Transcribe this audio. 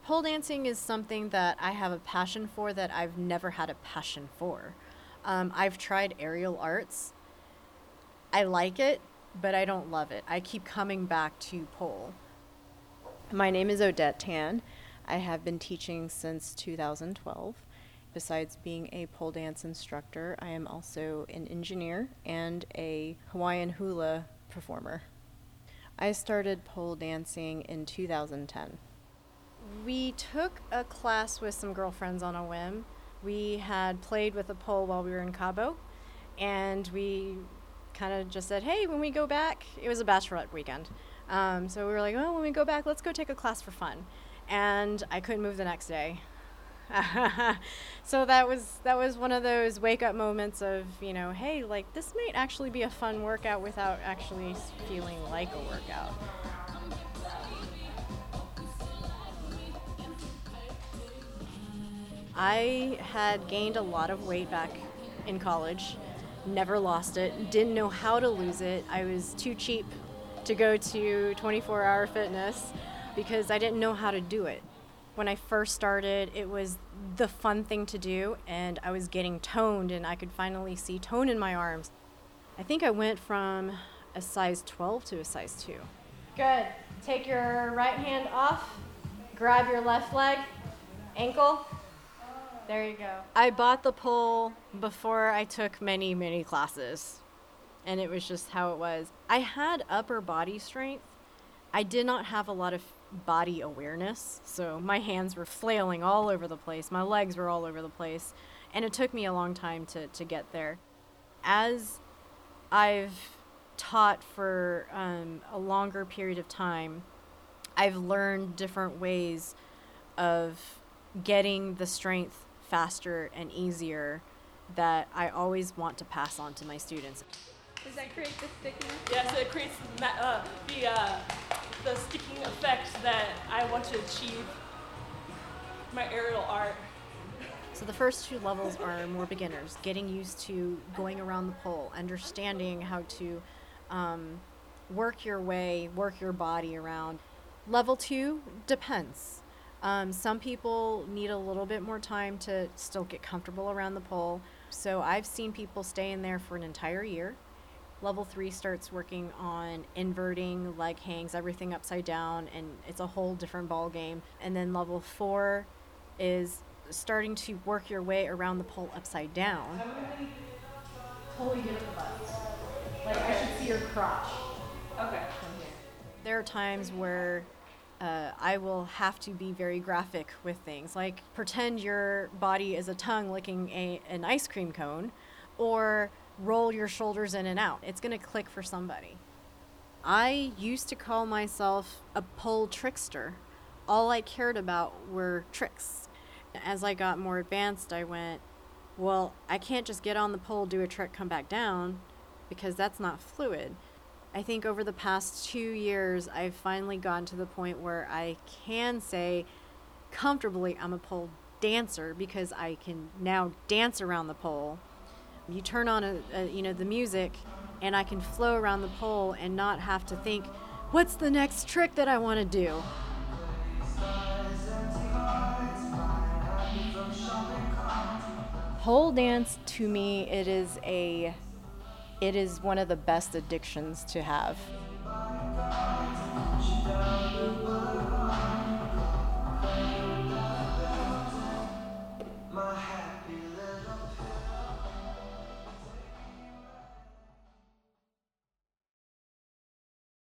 Pole dancing is something that I have a passion for that I've never had a passion for. I've tried aerial arts. I like it, but I don't love it. I keep coming back to pole. My name is Odette Tan. I have been teaching since 2012. Besides being a pole dance instructor, I am also an engineer and a Hawaiian hula performer. I started pole dancing in 2010. We took a class with some girlfriends on a whim. We had played with a pole while we were in Cabo, and we kind of just said, hey, when we go back, it was a bachelorette weekend. So we were like, oh, when we go back, let's go take a class for fun. And I couldn't move the next day. So that was one of those wake up moments of, hey, like this might actually be a fun workout without actually feeling like a workout. I had gained a lot of weight back in college, never lost it, didn't know how to lose it. I was too cheap to go to 24-hour fitness because I didn't know how to do it. When I first started, it was the fun thing to do, and I was getting toned, and I could finally see tone in my arms. I think I went from a size 12 to a size 2. Good. Take your right hand off, grab your left leg, ankle. There you go. I bought the pole before I took many, many classes, and it was just how it was. I had upper body strength. I did not have a lot of body awareness, so my hands were flailing all over the place. My legs were all over the place, and it took me a long time to get there. As I've taught for a longer period of time, I've learned different ways of getting the strength faster and easier that I always want to pass on to my students. Does that create the stickiness? Yeah, so it creates the sticking effect that I want to achieve. My aerial art. So the first two levels are more beginners, getting used to going around the pole, understanding how to work your body around. Level 2 depends. Some people need a little bit more time to still get comfortable around the pole. So I've seen people stay in there for an entire year. Level 3 starts working on inverting, leg hangs, everything upside down, and it's a whole different ball game. And then level 4 is starting to work your way around the pole upside down. Totally get the butt. Like I should see your crotch. Okay. There are times where I will have to be very graphic with things, like pretend your body is a tongue licking an ice cream cone, or roll your shoulders in and out. It's going to click for somebody. I used to call myself a pole trickster. All I cared about were tricks. As I got more advanced, I went, well, I can't just get on the pole, do a trick, come back down, because that's not fluid. I think over the past 2 years, I've finally gotten to the point where I can say comfortably I'm a pole dancer because I can now dance around the pole. You turn on the music, and I can flow around the pole and not have to think, what's the next trick that I want to do? Pole dance, to me, it is one of the best addictions to have.